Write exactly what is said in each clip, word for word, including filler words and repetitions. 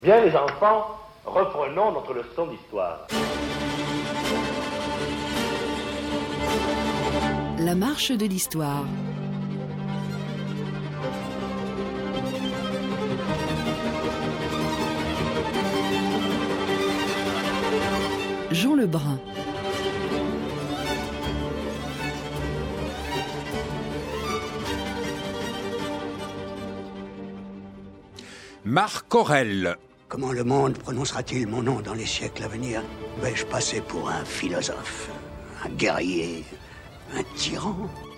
Bien les enfants, reprenons notre leçon d'histoire. La marche de l'histoire. Jean Lebrun. Marc Aurèle. Comment le monde prononcera-t-il mon nom dans les siècles à venir? Vais-je passer pour un philosophe, un guerrier, un tyran?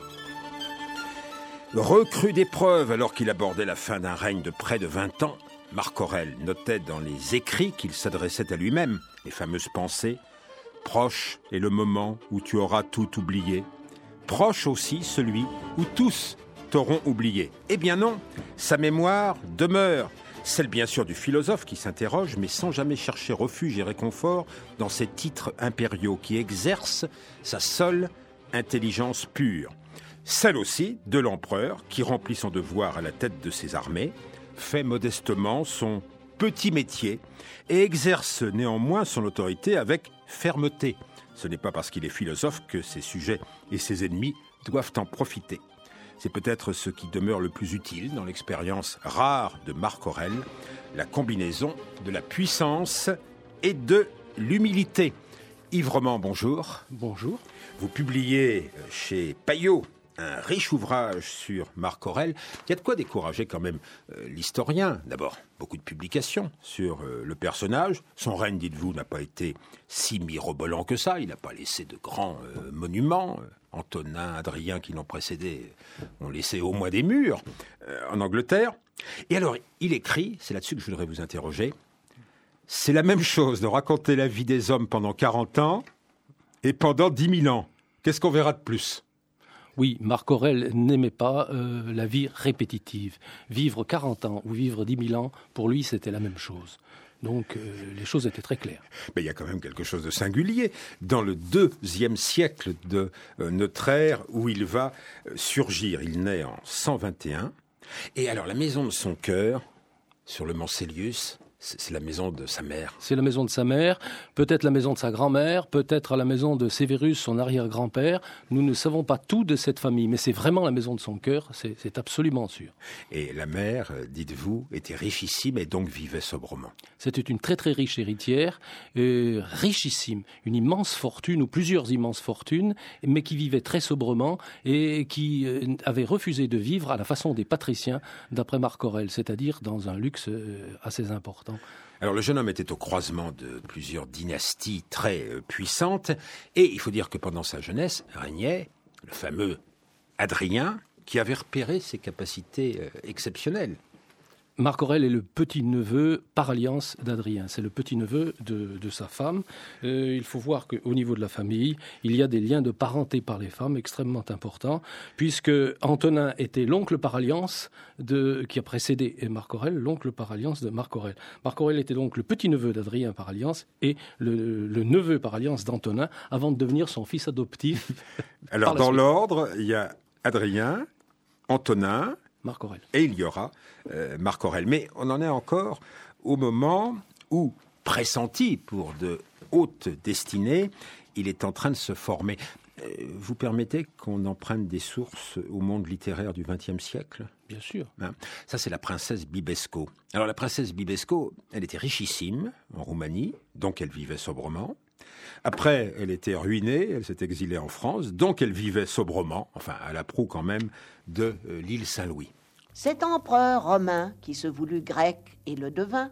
Recru d'épreuves alors qu'il abordait la fin d'un règne de près de vingt ans, Marc Aurèle notait dans les écrits qu'il s'adressait à lui-même, les fameuses pensées. Proche est le moment où tu auras tout oublié. Proche aussi celui où tous t'auront oublié. Eh bien non, sa mémoire demeure. Celle bien sûr du philosophe qui s'interroge, mais sans jamais chercher refuge et réconfort dans ces titres impériaux qui exercent sa seule intelligence pure. Celle aussi de l'empereur qui remplit son devoir à la tête de ses armées, fait modestement son petit métier et exerce néanmoins son autorité avec fermeté. Ce n'est pas parce qu'il est philosophe que ses sujets et ses ennemis doivent en profiter. C'est peut-être ce qui demeure le plus utile dans l'expérience rare de Marc Aurèle, la combinaison de la puissance et de l'humilité. Yves Roman, bonjour. Bonjour. Vous publiez chez Payot un riche ouvrage sur Marc Aurèle. Il y a de quoi décourager quand même euh, l'historien. D'abord, beaucoup de publications sur euh, le personnage. Son règne, dites-vous, n'a pas été si mirobolant que ça. Il n'a pas laissé de grands euh, monuments. Antonin, Adrien qui l'ont précédé ont laissé au moins des murs euh, en Angleterre. Et alors, il écrit, c'est là-dessus que je voudrais vous interroger, c'est la même chose de raconter la vie des hommes pendant quarante ans et pendant dix mille ans. Qu'est-ce qu'on verra de plus ? Oui, Marc Aurèle n'aimait pas euh, la vie répétitive. Vivre quarante ans ou vivre dix mille ans, pour lui, c'était la même chose. Donc, euh, les choses étaient très claires. Mais il y a quand même quelque chose de singulier dans le deuxième siècle de euh, notre ère où il va euh, surgir. Il naît en cent vingt et un. Et alors, la maison de son cœur, sur le mont Célius, c'est, c'est la maison de sa mère. C'est la maison de sa mère, peut-être la maison de sa grand-mère, peut-être la maison de Sévérus, son arrière-grand-père. Nous ne savons pas tout de cette famille, mais c'est vraiment la maison de son cœur, c'est, c'est absolument sûr. Et la mère, dites-vous, était richissime et donc vivait sobrement. C'était une très très riche héritière, euh, richissime, une immense fortune ou plusieurs immenses fortunes, mais qui vivait très sobrement et qui euh, avait refusé de vivre à la façon des patriciens, d'après Marc Aurèle, c'est-à-dire dans un luxe euh, assez important. Alors le jeune homme était au croisement de plusieurs dynasties très euh, puissantes et il faut dire que pendant sa jeunesse régnait le fameux Adrien qui avait repéré ses capacités euh, exceptionnelles. Marc Aurèle est le petit-neveu par alliance d'Adrien. C'est le petit-neveu de, de sa femme. Euh, il faut voir qu'au niveau de la famille, il y a des liens de parenté par les femmes extrêmement importants, puisque Antonin était l'oncle par alliance de, qui a précédé Marc Aurèle, l'oncle par alliance de Marc Aurèle. Marc Aurèle était donc le petit-neveu d'Adrien par alliance et le, le neveu par alliance d'Antonin, avant de devenir son fils adoptif. Alors dans suite. L'ordre, il y a Adrien, Antonin, Marc Aurèle. Et il y aura euh, Marc Aurèle. Mais on en est encore au moment où, pressenti pour de hautes destinées, il est en train de se former. Euh, vous permettez qu'on emprunte des sources au monde littéraire du vingtième siècle ? Bien sûr. Hein ? Ça, c'est la princesse Bibesco. Alors, la princesse Bibesco, elle était richissime en Roumanie, donc elle vivait sobrement. Après, elle était ruinée, elle s'est exilée en France, donc elle vivait sobrement, enfin à la proue quand même, de euh, l'île Saint-Louis. Cet empereur romain, qui se voulut grec et le devint,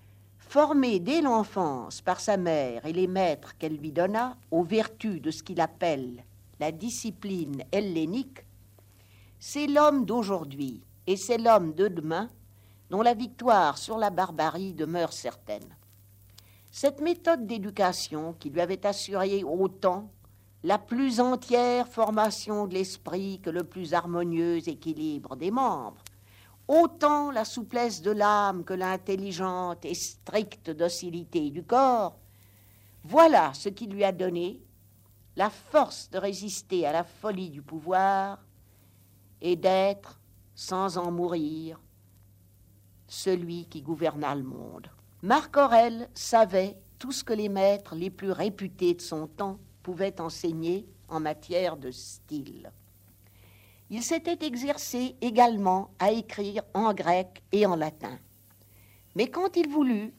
formé dès l'enfance par sa mère et les maîtres qu'elle lui donna aux vertus de ce qu'il appelle la discipline hellénique, c'est l'homme d'aujourd'hui et c'est l'homme de demain dont la victoire sur la barbarie demeure certaine. Cette méthode d'éducation qui lui avait assuré autant la plus entière formation de l'esprit que le plus harmonieux équilibre des membres, autant la souplesse de l'âme que l'intelligente et stricte docilité du corps, voilà ce qui lui a donné la force de résister à la folie du pouvoir et d'être, sans en mourir, celui qui gouverna le monde. Marc Aurèle savait tout ce que les maîtres les plus réputés de son temps pouvaient enseigner en matière de style. Il s'était exercé également à écrire en grec et en latin. Mais quand il voulut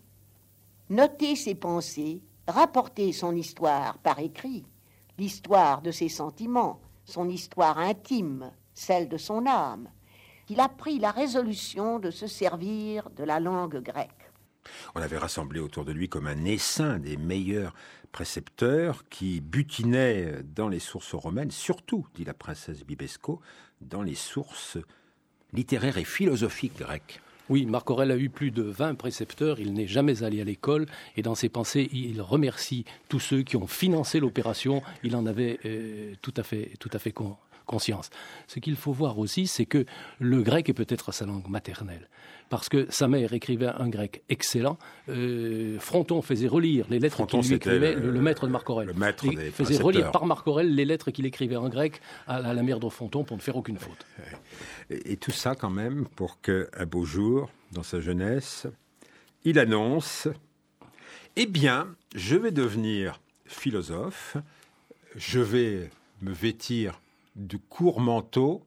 noter ses pensées, rapporter son histoire par écrit, l'histoire de ses sentiments, son histoire intime, celle de son âme, il a pris la résolution de se servir de la langue grecque. On avait rassemblé autour de lui comme un essaim des meilleurs précepteurs qui butinaient dans les sources romaines, surtout, dit la princesse Bibesco, dans les sources littéraires et philosophiques grecques. Oui, Marc Aurèle a eu plus de vingt précepteurs, il n'est jamais allé à l'école et dans ses pensées, il remercie tous ceux qui ont financé l'opération, il en avait euh, tout à fait, tout à fait con, conscience. Ce qu'il faut voir aussi, c'est que le grec est peut-être sa langue maternelle, parce que sa mère écrivait un grec excellent, euh, Fronton faisait relire les lettres Fronton, qu'il lui écrivait, le, le, le maître de Marc Aurèle. Le maître des faisait précepteurs. relire par Marc Aurèle les lettres qu'il écrivait en grec à, à la mère de Fronton pour ne faire aucune faute. Et, et tout ça quand même pour qu'un beau jour, dans sa jeunesse, il annonce « Eh bien, je vais devenir philosophe, je vais me vêtir de courts manteaux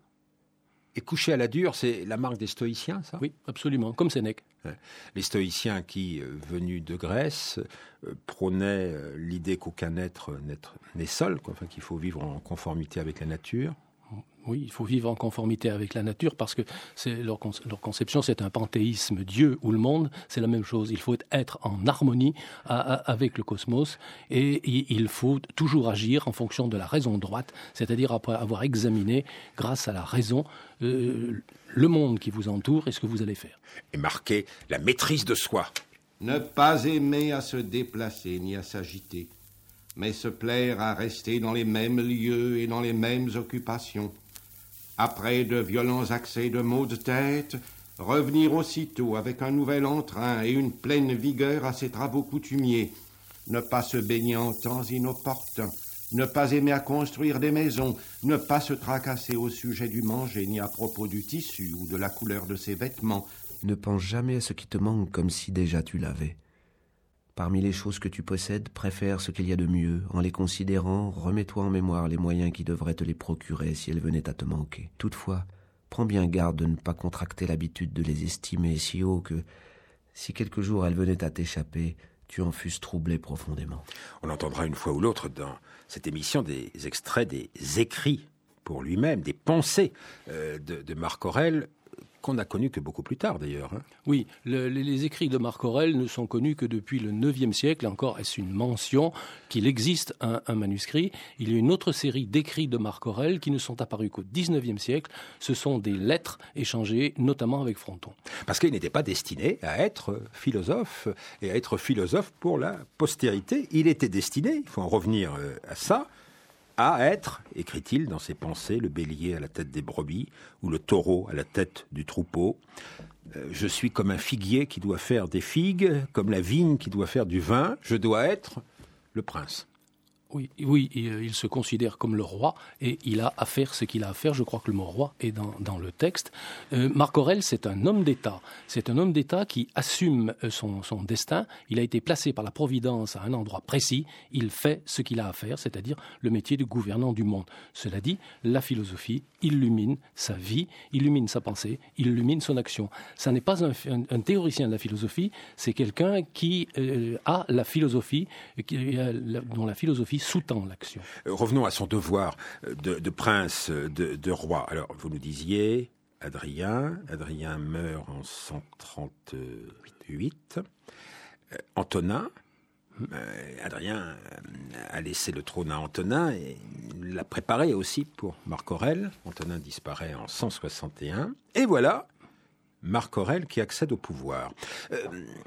et coucher à la dure », c'est la marque des stoïciens, ça ? Oui, absolument, comme Sénèque. Les stoïciens qui, venus de Grèce, prônaient l'idée qu'aucun être n'est seul, quoi, enfin, qu'il faut vivre en conformité avec la nature. Oui, il faut vivre en conformité avec la nature parce que c'est leur, con- leur conception, c'est un panthéisme, Dieu ou le monde, c'est la même chose. Il faut être en harmonie à, à, avec le cosmos et, et il faut toujours agir en fonction de la raison droite, c'est-à-dire après avoir examiné, grâce à la raison, euh, le monde qui vous entoure et ce que vous allez faire. Et marquer la maîtrise de soi. Ne pas aimer à se déplacer ni à s'agiter, mais se plaire à rester dans les mêmes lieux et dans les mêmes occupations. Après de violents accès de maux de tête, revenir aussitôt avec un nouvel entrain et une pleine vigueur à ses travaux coutumiers. Ne pas se baigner en temps inopportun, ne pas aimer à construire des maisons, ne pas se tracasser au sujet du manger ni à propos du tissu ou de la couleur de ses vêtements. Ne pense jamais à ce qui te manque comme si déjà tu l'avais. Parmi les choses que tu possèdes, préfère ce qu'il y a de mieux. En les considérant, remets-toi en mémoire les moyens qui devraient te les procurer si elles venaient à te manquer. Toutefois, prends bien garde de ne pas contracter l'habitude de les estimer si haut que, si quelque jour elles venaient à t'échapper, tu en fusses troublé profondément. On entendra une fois ou l'autre dans cette émission des extraits des écrits pour lui-même, des pensées euh, de, de Marc Aurèle, qu'on n'a connu que beaucoup plus tard d'ailleurs. Hein. Oui, le, les écrits de Marc Aurèle ne sont connus que depuis le neuvième siècle. Encore, est-ce une mention qu'il existe un, un manuscrit ? Il y a une autre série d'écrits de Marc Aurèle qui ne sont apparus qu'au dix-neuvième siècle. Ce sont des lettres échangées, notamment avec Fronton. Parce qu'il n'était pas destiné à être philosophe et à être philosophe pour la postérité. Il était destiné, il faut en revenir à ça, à être, écrit-il dans ses pensées, le bélier à la tête des brebis ou le taureau à la tête du troupeau. Euh, je suis comme un figuier qui doit faire des figues, comme la vigne qui doit faire du vin. Je dois être le prince. Oui, oui, il se considère comme le roi et il a à faire ce qu'il a à faire. Je crois que le mot roi est dans, dans le texte. Euh, Marc Aurèle, c'est un homme d'État. C'est un homme d'État qui assume son, son destin. Il a été placé par la Providence à un endroit précis. Il fait ce qu'il a à faire, c'est-à-dire le métier de gouvernant du monde. Cela dit, la philosophie illumine sa vie, illumine sa pensée, illumine son action. Ça n'est pas un, un, un théoricien de la philosophie, c'est quelqu'un qui euh, a la philosophie, qui, euh, la, dont la philosophie sous-tend l'action. Revenons à son devoir de, de prince, de, de roi. Alors, vous nous disiez, Adrien, Adrien meurt en cent trente-huit. Euh, Antonin, euh, Adrien a laissé le trône à Antonin et l'a préparé aussi pour Marc Aurèle. Antonin disparaît en cent soixante et un. Et voilà, Marc Aurèle qui accède au pouvoir. Euh,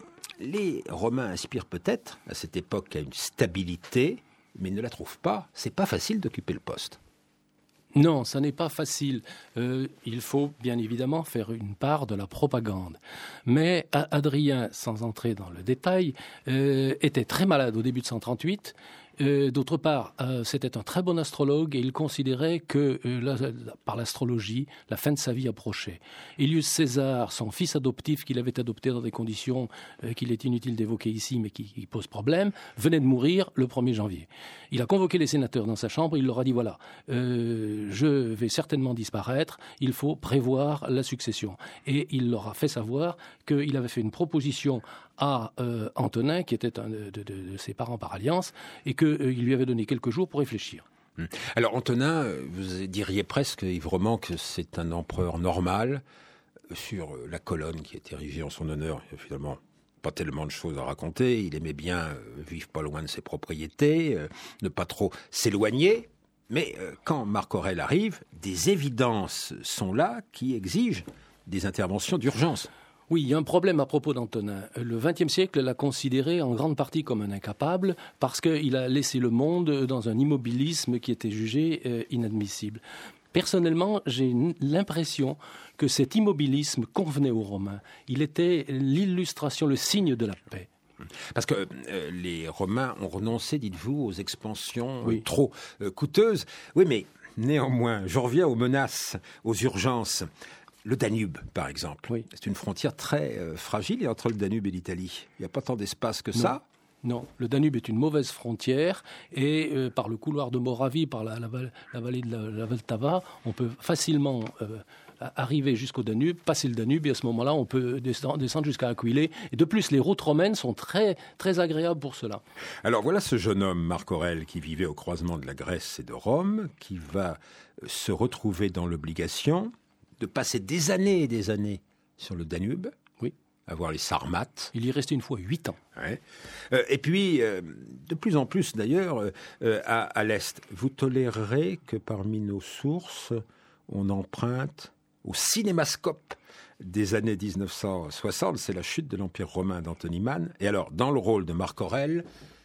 les Romains aspirent peut-être à cette époque à une stabilité, mais ne la trouvent pas. C'est pas facile d'occuper le poste. Non, ça n'est pas facile. Euh, il faut bien évidemment faire une part de la propagande. Mais Adrien, sans entrer dans le détail, euh, était très malade au début de cent trente-huit Euh, d'autre part, euh, c'était un très bon astrologue et il considérait que euh, la, la, par l'astrologie, la fin de sa vie approchait. Julius César, son fils adoptif qu'il avait adopté dans des conditions euh, qu'il est inutile d'évoquer ici mais qui, qui posent problème, venait de mourir le premier janvier. Il a convoqué les sénateurs dans sa chambre, il leur a dit voilà, euh, je vais certainement disparaître, il faut prévoir la succession. Et il leur a fait savoir qu'il avait fait une proposition à euh, Antonin, qui était un de, de, de ses parents par alliance, et qu'il euh, lui avait donné quelques jours pour réfléchir. Alors Antonin, vous diriez presque, Yves Roman, que c'est un empereur normal. Sur la colonne qui est érigée en son honneur, il n'y a finalement pas tellement de choses à raconter. Il aimait bien euh, vivre pas loin de ses propriétés, euh, ne pas trop s'éloigner. Mais euh, quand Marc Aurèle arrive, des évidences sont là qui exigent des interventions d'urgence. Oui, il y a un problème à propos d'Antonin. Le vingtième siècle l'a considéré en grande partie comme un incapable parce qu'il a laissé le monde dans un immobilisme qui était jugé euh, inadmissible. Personnellement, j'ai l'impression que cet immobilisme convenait aux Romains. Il était l'illustration, le signe de la paix. Parce que euh, les Romains ont renoncé, dites-vous, aux expansions oui. euh, trop euh, coûteuses. Oui, mais néanmoins, je reviens aux menaces, aux urgences. Le Danube, par exemple, oui. c'est une frontière très euh, fragile entre le Danube et l'Italie. Il n'y a pas tant d'espace que non. ça. Non, le Danube est une mauvaise frontière et euh, par le couloir de Moravie, par la, la, la vallée de la, la Vltava, on peut facilement euh, arriver jusqu'au Danube, passer le Danube et à ce moment-là, on peut descendre, descendre jusqu'à Aquilée. Et de plus, les routes romaines sont très, très agréables pour cela. Alors voilà ce jeune homme, Marc Aurèle, qui vivait au croisement de la Grèce et de Rome, qui va se retrouver dans l'obligation de passer des années et des années sur le Danube. Oui. À voir les Sarmates. Il y restait une fois huit ans. Ouais. Euh, et puis, euh, de plus en plus d'ailleurs, euh, à, à l'Est, vous tolérerez que parmi nos sources, on emprunte au cinémascope des années dix-neuf cent soixante, c'est la chute de l'Empire romain d'Anthony Mann. Et alors, dans le rôle de Marc Aurèle,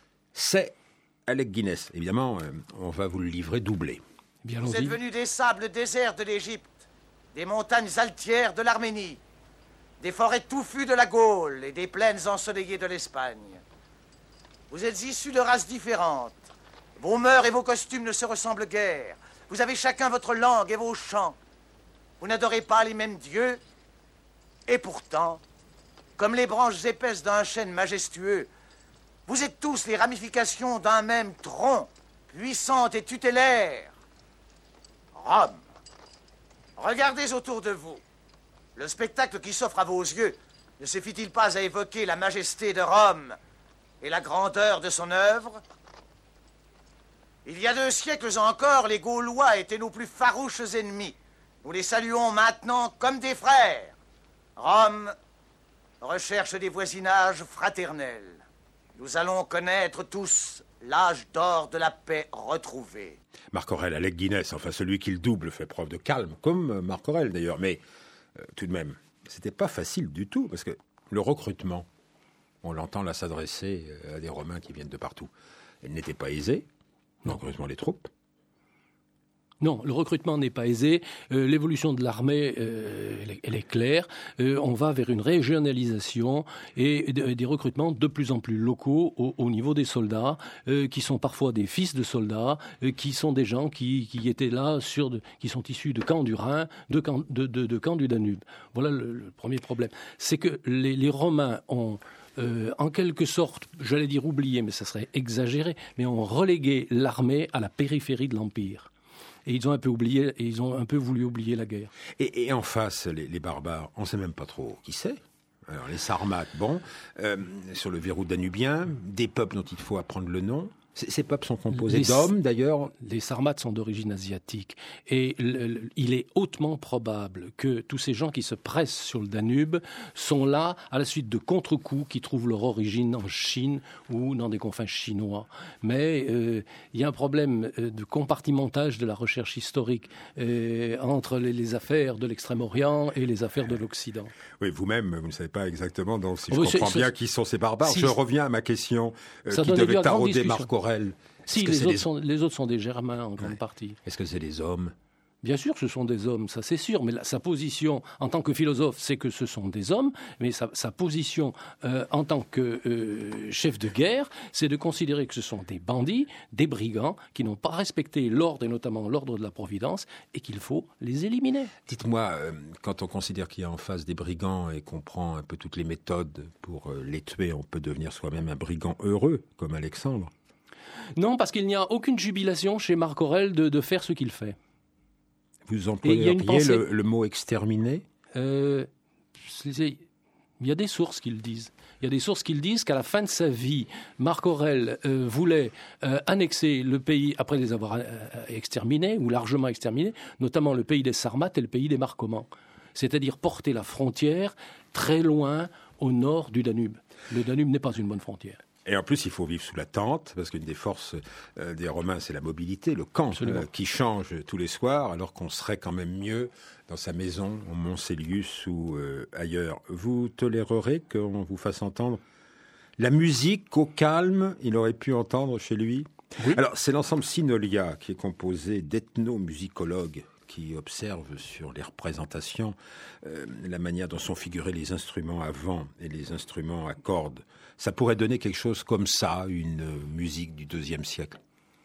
c'est Alec Guinness. Évidemment, euh, on va vous le livrer doublé. Bien, vous êtes venus des sables déserts de l'Égypte, des montagnes altières de l'Arménie, des forêts touffues de la Gaule et des plaines ensoleillées de l'Espagne. Vous êtes issus de races différentes. Vos mœurs et vos costumes ne se ressemblent guère. Vous avez chacun votre langue et vos chants. Vous n'adorez pas les mêmes dieux. Et pourtant, comme les branches épaisses d'un chêne majestueux, vous êtes tous les ramifications d'un même tronc, puissante et tutélaire. Rome. Regardez autour de vous. Le spectacle qui s'offre à vos yeux ne suffit-il pas à évoquer la majesté de Rome et la grandeur de son œuvre? Il y a deux siècles encore, les Gaulois étaient nos plus farouches ennemis. Nous les saluons maintenant comme des frères. Rome recherche des voisinages fraternels. Nous allons connaître tous l'âge d'or de la paix retrouvée. Marc Aurèle, Alec Guinness, enfin celui qui le double, fait preuve de calme, comme Marc Aurèle d'ailleurs, mais euh, tout de même, c'était pas facile du tout, parce que le recrutement, on l'entend là s'adresser à des Romains qui viennent de partout, elle n'était pas aisée, donc heureusement les troupes. Non, le recrutement n'est pas aisé. Euh, l'évolution de l'armée, euh, elle, est, elle est claire. Euh, on va vers une régionalisation et de, des recrutements de plus en plus locaux au, au niveau des soldats, euh, qui sont parfois des fils de soldats, euh, qui sont des gens qui, qui étaient là, sur de, qui sont issus de camps du Rhin, de camps, de, de, de camps du Danube. Voilà le, le premier problème. C'est que les, les Romains ont... Euh, en quelque sorte, j'allais dire oublié, mais ça serait exagéré, mais ont relégué l'armée à la périphérie de l'Empire. Et ils ont un peu oublié, et ils ont un peu voulu oublier la guerre. Et, et en face, les, les barbares, on ne sait même pas trop qui c'est. Alors les Sarmates, bon, euh, sur le verrou danubien, des peuples dont il faut apprendre le nom. C- ces peuples sont composés les, d'hommes, d'ailleurs. Les Sarmates sont d'origine asiatique. Et le, le, il est hautement probable que tous ces gens qui se pressent sur le Danube sont là à la suite de contre-coups qui trouvent leur origine en Chine ou dans des confins chinois. Mais euh, il y a un problème de compartimentage de la recherche historique euh, entre les, les affaires de l'Extrême-Orient et les affaires de l'Occident. Oui, vous-même, vous ne savez pas exactement, donc si je oui, comprends c'est, bien c'est, qui sont ces barbares. Si, je reviens à ma question euh, qui devait tarauder Marc Aurèle. Si, les autres, les... Sont, les autres sont des Germains en grande ouais. partie. Est-ce que c'est des hommes Bien sûr, ce sont des hommes, ça c'est sûr, mais la, sa position en tant que philosophe, c'est que ce sont des hommes, mais sa, sa position euh, en tant que euh, chef de guerre, c'est de considérer que ce sont des bandits, des brigands, qui n'ont pas respecté l'ordre, et notamment l'ordre de la Providence, et qu'il faut les éliminer. Dites-moi, euh, quand on considère qu'il y a en face des brigands et qu'on prend un peu toutes les méthodes pour euh, les tuer, on peut devenir soi-même un brigand heureux, comme Alexandre? Non, parce qu'il n'y a aucune jubilation chez Marc Aurèle de, de faire ce qu'il fait. Vous employeriez pensée... le, le mot exterminer euh, Il y a des sources qui le disent. Il y a des sources qui le disent qu'à la fin de sa vie, Marc Aurèle euh, voulait euh, annexer le pays, après les avoir euh, exterminés, ou largement exterminés, notamment le pays des Sarmates et le pays des Marcomannes. C'est-à-dire porter la frontière très loin au nord du Danube. Le Danube n'est pas une bonne frontière. Et en plus, il faut vivre sous la tente, parce qu'une des forces euh, des Romains, c'est la mobilité, le camp, euh, qui change tous les soirs, alors qu'on serait quand même mieux dans sa maison, en Montsélius ou euh, ailleurs. Vous tolérerez qu'on vous fasse entendre la musique au calme, il aurait pu entendre chez lui? Oui. Alors, c'est l'ensemble Synolia, qui est composé d'ethnomusicologues, qui observent sur les représentations euh, la manière dont sont figurés les instruments à vent et les instruments à cordes. Ça pourrait donner quelque chose comme ça, une euh, musique du deuxième siècle.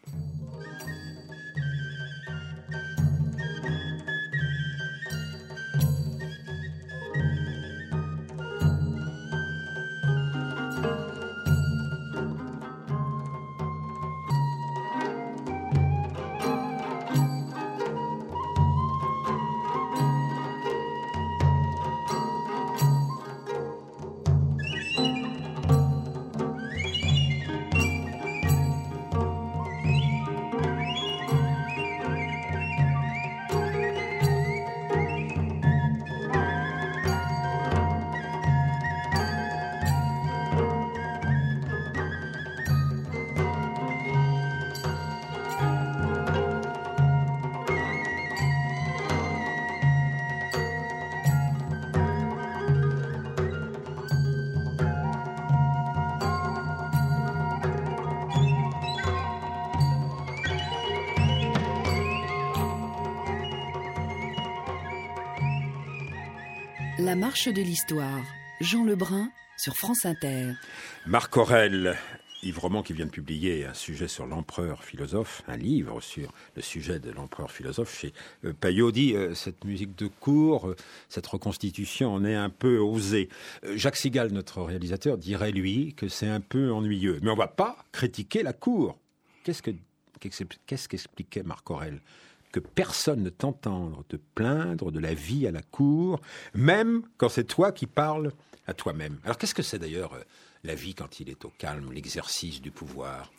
La marche de l'histoire. Jean Lebrun sur France Inter. Marc Aurèle, Yves Roman qui vient de publier un sujet sur l'empereur philosophe, un livre sur le sujet de l'empereur philosophe chez euh, Payot, dit euh, cette musique de cour, euh, cette reconstitution en est un peu osée. Euh, Jacques Sigal, notre réalisateur, dirait lui que c'est un peu ennuyeux. Mais on ne va pas critiquer la cour. Qu'est-ce que, qu'est-ce qu'expliquait Marc Aurèle? Que personne ne t'entende te plaindre de la vie à la cour, même quand c'est toi qui parles à toi-même. Alors qu'est-ce que c'est d'ailleurs euh, la vie quand il est au calme, l'exercice du pouvoir?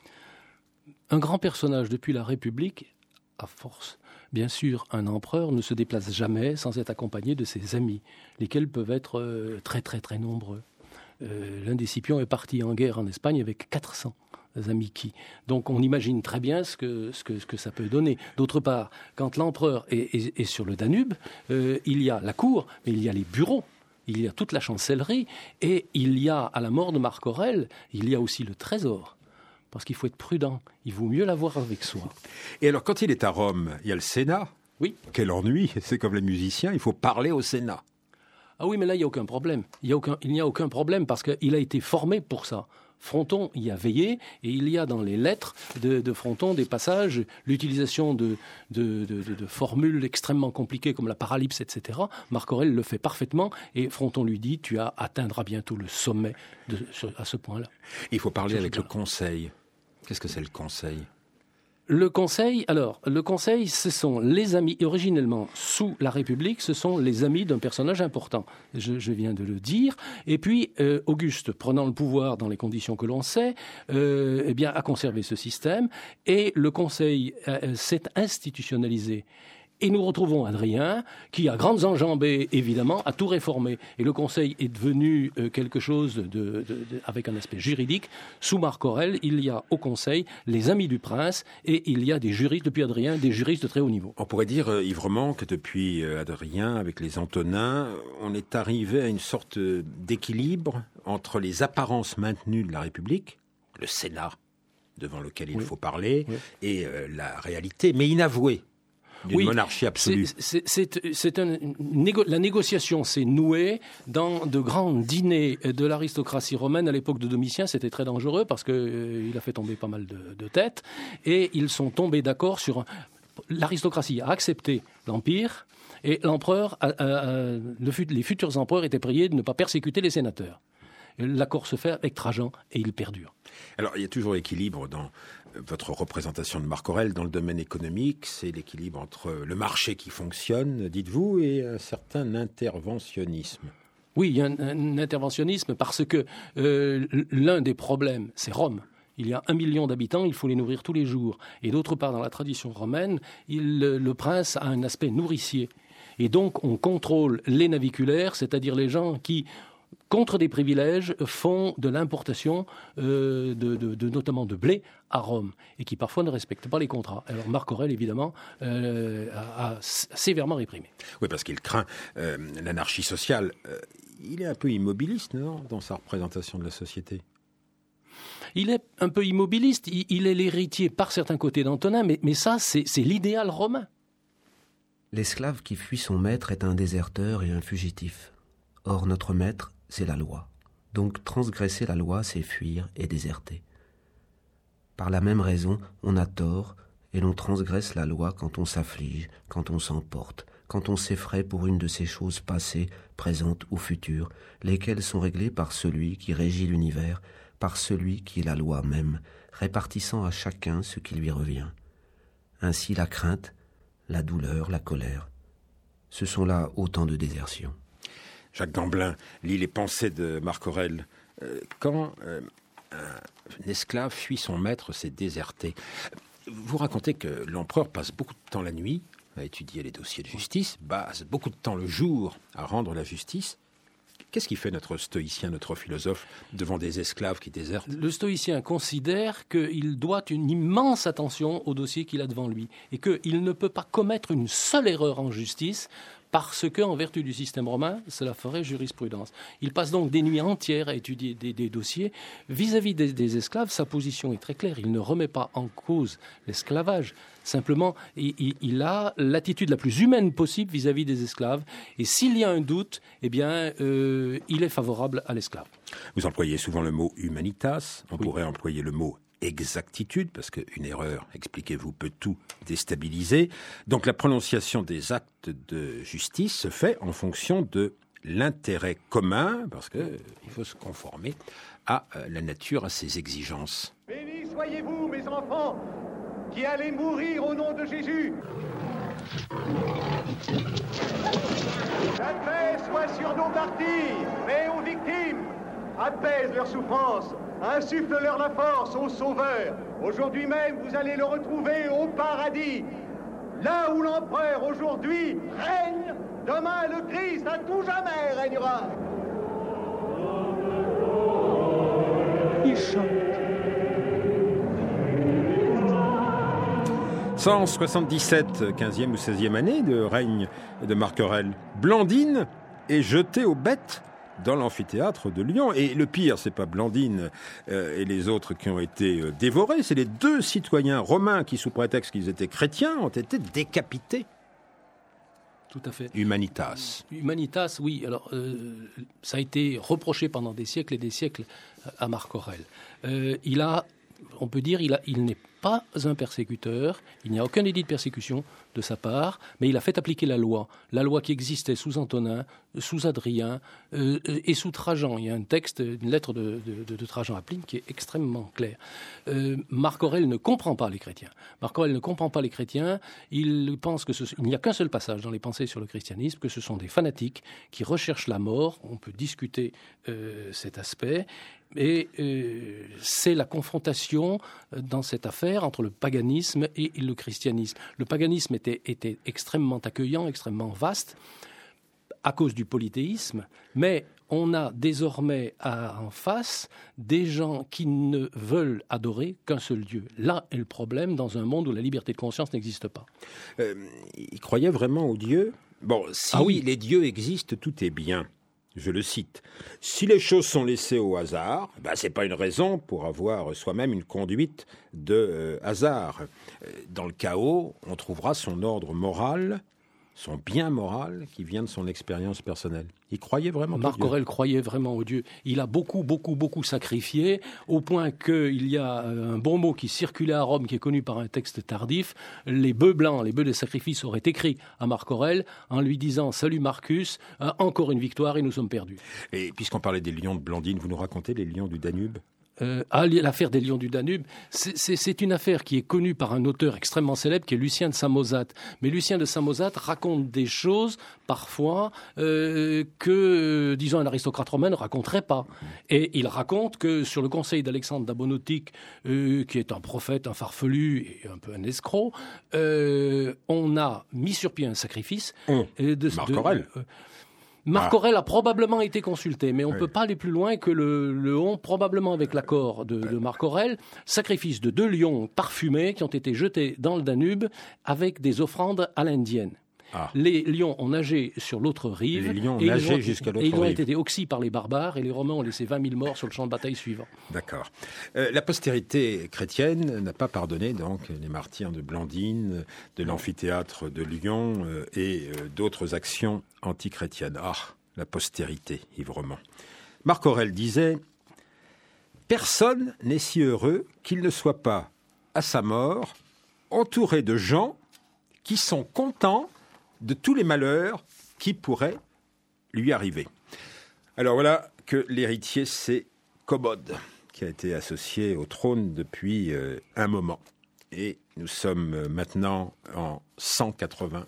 Un grand personnage depuis la République, à force. Bien sûr, un empereur ne se déplace jamais sans être accompagné de ses amis, lesquels peuvent être euh, très très très nombreux. Euh, l'un des Scipions est parti en guerre en Espagne avec quatre cents. Amis qui. Donc on imagine très bien ce que, ce que, ce que ça peut donner. D'autre part, quand l'empereur est, est, est sur le Danube, euh, il y a la cour, mais il y a les bureaux, il y a toute la chancellerie, et il y a, à la mort de Marc Aurèle, il y a aussi le trésor. Parce qu'il faut être prudent, il vaut mieux l'avoir avec soi. Et alors quand il est à Rome, il y a le Sénat. Oui. Quel ennui, c'est comme les musiciens, il faut parler au Sénat. Ah oui, mais là il n'y a aucun problème. Il y a aucun, il n'y a aucun problème parce qu'il a été formé pour ça. Fronton y a veillé, et il y a dans les lettres de, de Fronton des passages, l'utilisation de, de, de, de, de formules extrêmement compliquées comme la paralypse, et cetera. Marc Aurèle le fait parfaitement, et Fronton lui dit « tu atteindras bientôt le sommet de, à ce point-là ». Il faut parler avec le Conseil. Qu'est-ce que c'est le Conseil ? Le Conseil, alors, le Conseil, ce sont les amis, originellement, sous la République, ce sont les amis d'un personnage important. Je, je viens de le dire. Et puis, euh, Auguste, prenant le pouvoir dans les conditions que l'on sait, euh, eh bien, a conservé ce système. Et le Conseil euh, s'est institutionnalisé. Et nous retrouvons Adrien, qui a grandes enjambées, évidemment, a tout réformé. Et le Conseil est devenu euh, quelque chose de, de, de, avec un aspect juridique. Sous Marc Aurèle, il y a au Conseil les amis du prince, et il y a des juristes, depuis Adrien, des juristes de très haut niveau. On pourrait dire, euh, Yves Roman, que depuis euh, Adrien, avec les Antonins, on est arrivé à une sorte d'équilibre entre les apparences maintenues de la République, le Sénat, devant lequel il oui. faut parler, oui. et euh, la réalité, mais inavouée. d'une oui, monarchie absolue. C'est, c'est, c'est, c'est un, négo, la négociation s'est nouée dans de grands dîners de l'aristocratie romaine à l'époque de Domitien. C'était très dangereux parce qu'il euh, a fait tomber pas mal de, de têtes. Et ils sont tombés d'accord sur... L'aristocratie a accepté l'Empire et l'empereur, a, a, a, le, les futurs empereurs étaient priés de ne pas persécuter les sénateurs. L'accord se fait avec Trajan et il perdure. Alors, il y a toujours l'équilibre dans votre représentation de Marc Aurèle dans le domaine économique. C'est l'équilibre entre le marché qui fonctionne, dites-vous, et un certain interventionnisme. Oui, il y a un, un interventionnisme parce que euh, l'un des problèmes, c'est Rome. Il y a un million d'habitants, il faut les nourrir tous les jours. Et d'autre part, dans la tradition romaine, il, le prince a un aspect nourricier. Et donc, on contrôle les naviculaires, c'est-à-dire les gens qui... contre des privilèges, font de l'importation, euh, de, de, de, notamment de blé, à Rome, et qui parfois ne respectent pas les contrats. Alors Marc Aurèle, évidemment, euh, a, a sévèrement réprimé. Oui, parce qu'il craint euh, l'anarchie sociale. Euh, il est un peu immobiliste, non, dans sa représentation de la société? Il est un peu immobiliste, il, il est l'héritier par certains côtés d'Antonin, mais, mais ça, c'est, c'est l'idéal romain. L'esclave qui fuit son maître est un déserteur et un fugitif. Or, notre maître, c'est la loi. Donc transgresser la loi, c'est fuir et déserter. Par la même raison, on a tort et l'on transgresse la loi quand on s'afflige, quand on s'emporte, quand on s'effraie pour une de ces choses passées, présentes ou futures, lesquelles sont réglées par celui qui régit l'univers, par celui qui est la loi même, répartissant à chacun ce qui lui revient. Ainsi la crainte, la douleur, la colère, ce sont là autant de désertions. Jacques Gamblin lit les pensées de Marc Aurèle. Euh, quand euh, un esclave fuit son maître, c'est déserter. Vous racontez que l'empereur passe beaucoup de temps la nuit à étudier les dossiers de justice, passe beaucoup de temps le jour à rendre la justice. Qu'est-ce qui fait notre stoïcien, notre philosophe, devant des esclaves qui désertent? Le stoïcien considère qu'il doit une immense attention au dossier qu'il a devant lui et qu'il ne peut pas commettre une seule erreur en justice parce que, en vertu du système romain, cela ferait jurisprudence. Il passe donc des nuits entières à étudier des, des dossiers. Vis-à-vis des, des esclaves, sa position est très claire. Il ne remet pas en cause l'esclavage. Simplement, il, il, il a l'attitude la plus humaine possible vis-à-vis des esclaves. Et s'il y a un doute, eh bien, euh, il est favorable à l'esclave. Vous employez souvent le mot humanitas. On oui. pourrait employer le mot exactitude, parce qu'une erreur, expliquez-vous, peut tout déstabiliser. Donc la prononciation des actes de justice se fait en fonction de l'intérêt commun, parce qu'il euh, faut se conformer à euh, la nature, à ses exigences. Bénis soyez-vous, mes enfants, qui allez mourir au nom de Jésus. La paix soit sur nos martyrs, paix aux victimes, apaise leurs souffrances, insuffle-leur la force aux sauveurs. Aujourd'hui même, vous allez le retrouver au paradis. Là où l'empereur aujourd'hui règne, demain le Christ à tout jamais régnera. Il chante. cent soixante-dix-sept, quinzième ou seizième année de règne de Marc Aurèle. Blandine est jetée aux bêtes dans l'amphithéâtre de Lyon. Et le pire, c'est pas Blandine euh, et les autres qui ont été euh, dévorés, c'est les deux citoyens romains qui, sous prétexte qu'ils étaient chrétiens, ont été décapités. Tout à fait. Humanitas. Humanitas, oui. Alors, euh, ça a été reproché pendant des siècles et des siècles à Marc Aurèle. Euh, il a, on peut dire, il, a, il n'est pas un persécuteur, il n'y a aucun délit de persécution de sa part, mais il a fait appliquer la loi, la loi qui existait sous Antonin, sous Adrien euh, et sous Trajan. Il y a un texte, une lettre de, de, de Trajan à Pline qui est extrêmement claire. Euh, Marc Aurèle ne comprend pas les chrétiens. Marc Aurèle ne comprend pas les chrétiens, il pense que ce, il n'y a qu'un seul passage dans les pensées sur le christianisme, que ce sont des fanatiques qui recherchent la mort. On peut discuter euh, cet aspect. Et euh, c'est la confrontation dans cette affaire entre le paganisme et le christianisme. Le paganisme était, était extrêmement accueillant, extrêmement vaste, à cause du polythéisme, mais on a désormais à, en face des gens qui ne veulent adorer qu'un seul Dieu. Là est le problème dans un monde où la liberté de conscience n'existe pas. Euh, il croyait vraiment aux dieux ? Bon, si ah oui. les dieux existent, tout est bien. je le cite, « Si les choses sont laissées au hasard, ben, ce n'est pas une raison pour avoir soi-même une conduite de euh, hasard. Dans le chaos, on trouvera son ordre moral, son bien moral qui vient de son expérience personnelle. » Il croyait vraiment Marc Dieu. Aurèle croyait vraiment au Dieu. Il a beaucoup, beaucoup, beaucoup sacrifié, au point qu'il y a un bon mot qui circulait à Rome, qui est connu par un texte tardif. Les bœufs blancs, les bœufs des sacrifices auraient écrit à Marc Aurèle en lui disant « Salut Marcus, encore une victoire et nous sommes perdus. » Et puisqu'on parlait des lions de Blandine, vous nous racontez les lions du Danube ? Euh, ah, l'affaire des lions du Danube, c'est, c'est, c'est une affaire qui est connue par un auteur extrêmement célèbre qui est Lucien de Samosate. Mais Lucien de Samosate raconte des choses, parfois, euh, que, disons, un aristocrate romain ne raconterait pas. Et il raconte que, sur le conseil d'Alexandre d'Abonautique, euh, qui est un prophète, un farfelu et un peu un escroc, euh, on a mis sur pied un sacrifice. Hum, euh, de, Marc de, Aurèle. euh, Marc Ah. Aurèle a probablement été consulté, mais on ne Oui. peut pas aller plus loin que le, le on, probablement avec l'accord de, de Marc Aurèle, sacrifice de deux lions parfumés qui ont été jetés dans le Danube avec des offrandes à l'indienne. Ah. Les lions ont nagé sur l'autre rive. Les lions ont et ils nagé ont- jusqu'à l'autre Et ils ont rive. été oxys par les barbares, et les Romains ont laissé vingt mille morts sur le champ de bataille suivant. D'accord. Euh, la postérité chrétienne n'a pas pardonné donc les martyrs de Blandine, de l'amphithéâtre de Lyon euh, et euh, d'autres actions antichrétiennes. Ah, la postérité, Yves-Roman. Marc Aurèle disait « Personne n'est si heureux qu'il ne soit pas, à sa mort, entouré de gens qui sont contents de tous les malheurs qui pourraient lui arriver. » Alors voilà que l'héritier, c'est Commode, qui a été associé au trône depuis euh, un moment. Et nous sommes maintenant en cent quatre-vingts.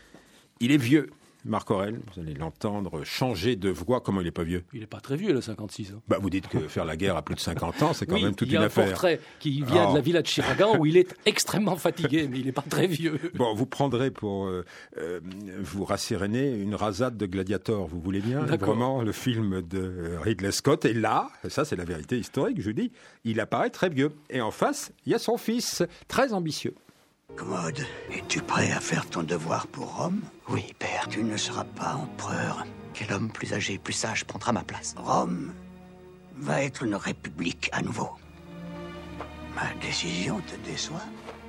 Il est vieux, Marc Aurèle, vous allez l'entendre changer de voix. Comment il n'est pas vieux ? Il n'est pas très vieux, il a cinquante-six ans. Bah, vous dites que faire la guerre à plus de cinquante ans, c'est quand Oui, même toute il y a une un affaire. portrait qui vient Oh. de la villa de Chiragan où il est extrêmement fatigué, mais il n'est pas très vieux. Bon, vous prendrez pour euh, euh, vous rasséréner une rasade de Gladiator, vous voulez bien ? D'accord. Vraiment, le film de Ridley Scott. Et là, ça c'est la vérité historique, je dis, il apparaît très vieux. Et en face, il y a son fils, très ambitieux. Commode, es-tu prêt à faire ton devoir pour Rome? Oui, père. Tu ne seras pas empereur. Quel homme plus âgé, plus sage prendra ma place? Rome va être une république à nouveau. Ma décision te déçoit?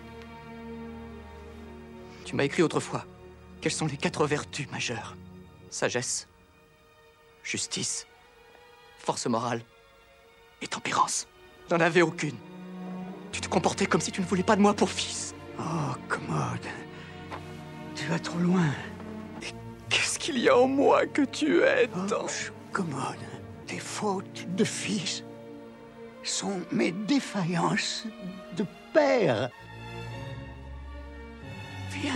Tu m'as écrit autrefois. Quelles sont les quatre vertus majeures? Sagesse, justice, force morale et tempérance. N'en avais aucune. Tu te comportais comme si tu ne voulais pas de moi pour fils. Oh, Commode, tu vas trop loin. Qu'est-ce qu'il y a en moi que tu aides tant? Oh, Commode, tes fautes de fils sont mes défaillances de père. Viens.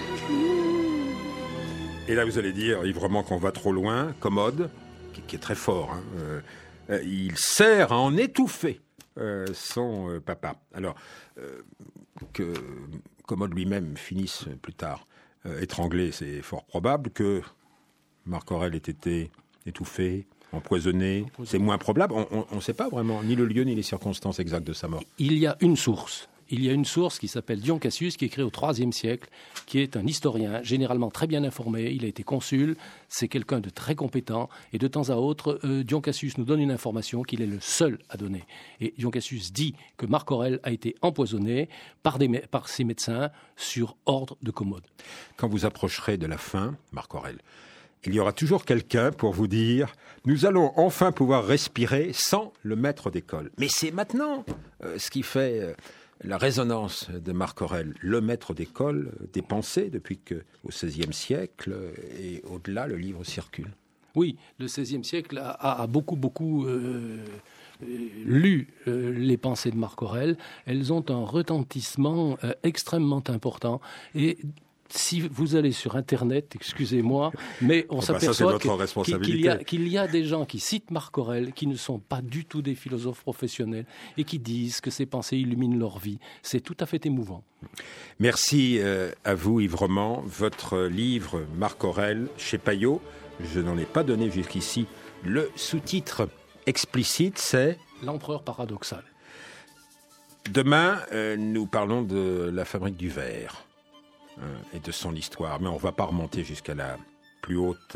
Et là, vous allez dire, Yves-Roman, qu'on va trop loin. Commode, qui, qui est très fort, hein, euh, euh, il sert à en étouffer euh, son euh, papa. Alors, euh, que Commode lui-même finisse plus tard euh, étranglé, c'est fort probable. Que Marc Aurèle ait été étouffé, empoisonné, c'est moins probable. On ne sait pas vraiment ni le lieu ni les circonstances exactes de sa mort. Il y a une source. Il y a une source qui s'appelle Dion Cassius, qui est écrit au troisième siècle, qui est un historien généralement très bien informé. Il a été consul, c'est quelqu'un de très compétent. Et de temps à autre, euh, Dion Cassius nous donne une information qu'il est le seul à donner. Et Dion Cassius dit que Marc Aurèle a été empoisonné par, des, par ses médecins sur ordre de Commode. Quand vous approcherez de la fin, Marc Aurèle, il y aura toujours quelqu'un pour vous dire « Nous allons enfin pouvoir respirer sans le maître d'école ». Mais c'est maintenant euh, ce qui fait euh, la résonance de Marc Aurèle, le maître d'école des pensées, depuis qu'au seizième siècle euh, et au-delà, le livre circule. Oui, le seizième siècle a, a beaucoup, beaucoup euh, euh, lu euh, les pensées de Marc Aurèle. Elles ont un retentissement euh, extrêmement important. Et si vous allez sur Internet, excusez-moi, mais on Oh bah ça, c'est s'aperçoit votre que- responsabilité. qu'il y a, qu'il y a des gens qui citent Marc Aurèle, qui ne sont pas du tout des philosophes professionnels, et qui disent que ces pensées illuminent leur vie. C'est tout à fait émouvant. Merci euh, à vous, Yves-Roman. Votre livre « Marc Aurèle » chez Payot, je n'en ai pas donné jusqu'ici. Le sous-titre explicite, c'est... L'empereur paradoxal. Demain, euh, nous parlons de la fabrique du verre euh, et de son histoire. Mais on ne va pas remonter jusqu'à la plus haute euh,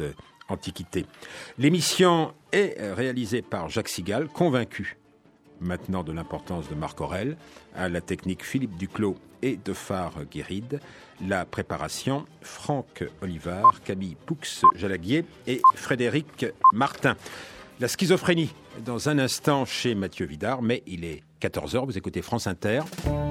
Antiquité. L'émission est réalisée par Jacques Sigal, convaincu maintenant de l'importance de Marc Aurèle, à la technique Philippe Duclos et de Phare Guéride, la préparation Franck Olivard, Camille Poux-Jalaguier et Frédéric Martin. La schizophrénie, dans un instant chez Mathieu Vidard, mais il est quatorze heures, vous écoutez France Inter.